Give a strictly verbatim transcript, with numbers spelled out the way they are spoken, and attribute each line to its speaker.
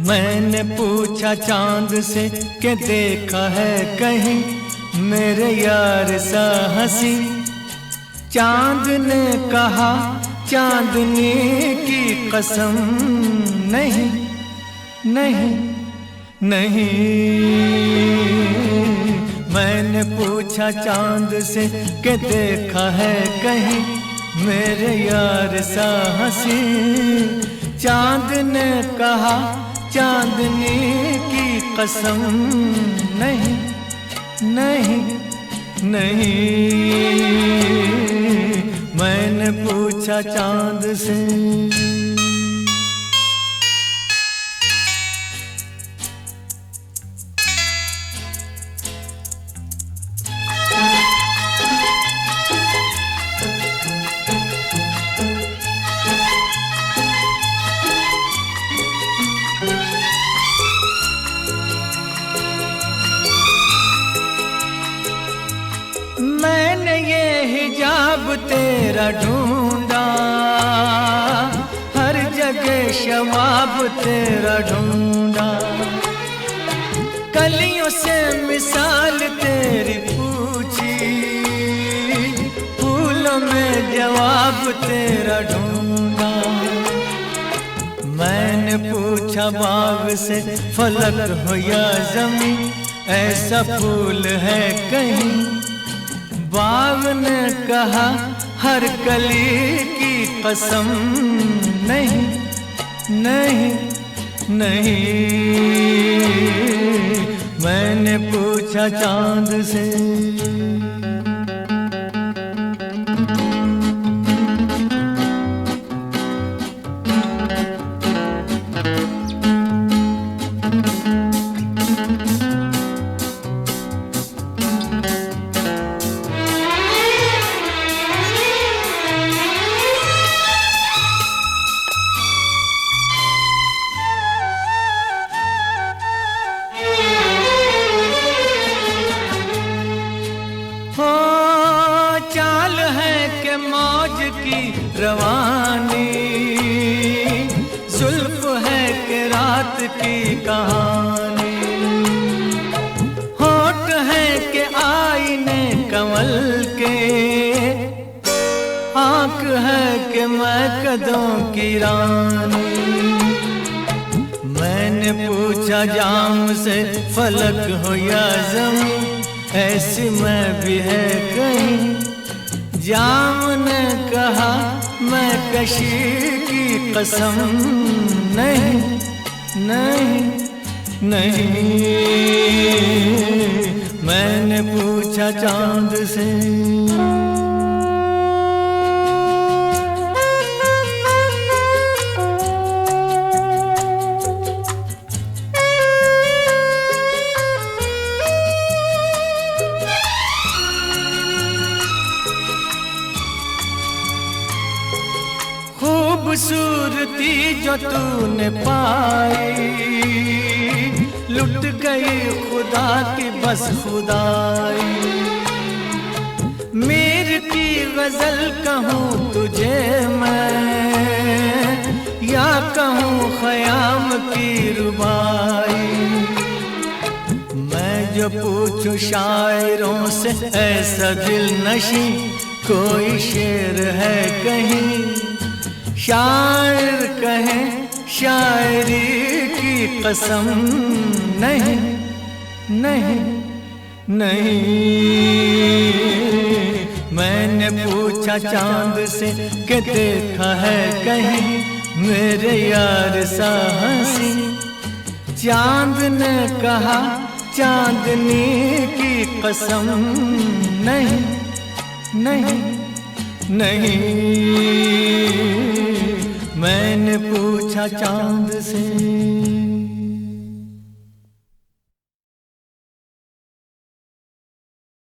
Speaker 1: मैंने पूछा चांद से कि देखा है कहीं मेरे यार सा हंसी। चांद ने कहा चांदनी की कसम नहीं नहीं नहीं। मैंने पूछा चांद से कि देखा है कहीं मेरे यार सा हंसी। चांद ने कहा चांदनी की कसम नहीं नहीं नहीं। मैंने पूछा चांद से। मैंने ये हिजाब तेरा ढूंढा, हर जगह शवाब तेरा ढूंढा। कलियों से मिसाल तेरी पूछी, फूलों में जवाब तेरा ढूंढा। मैंने पूछा बाग से फलक हो या ज़मीं, ऐसा फूल है कहीं। बाग ने कहा हर कली की कसम नहीं नहीं नहीं। मैंने पूछा चांद से। चाल है के मौज की रवानी, जुल्फ है के रात की कहानी। होठ है के आईने कमल के, आँख है के मैं कदों की रानी। मैंने पूछा जाम से फलक हो या ज़मीं, ऐसी मैं भी है कहीं। जाम ने कहा मैं कशी की कसम नहीं नहीं नहीं। मैंने पूछा चांद से। खूबसूरती जो तूने पाई, लुट गई खुदा की बस खुदाई। मीर की गजल कहूँ तुझे मैं, या कहूँ ख़याम की रुबाई। मैं जो पूछूं शायरों से ऐसा दिल नशी, कोई शेर है कहीं। शायर कहे शायरी की कसम नहीं नहीं नहीं। मैंने पूछा चांद से कि देखा है कहीं मेरे यार सा हंसी। चांद ने कहा चांदनी की कसम नहीं नहीं नहीं। मैंने पूछा चांद से।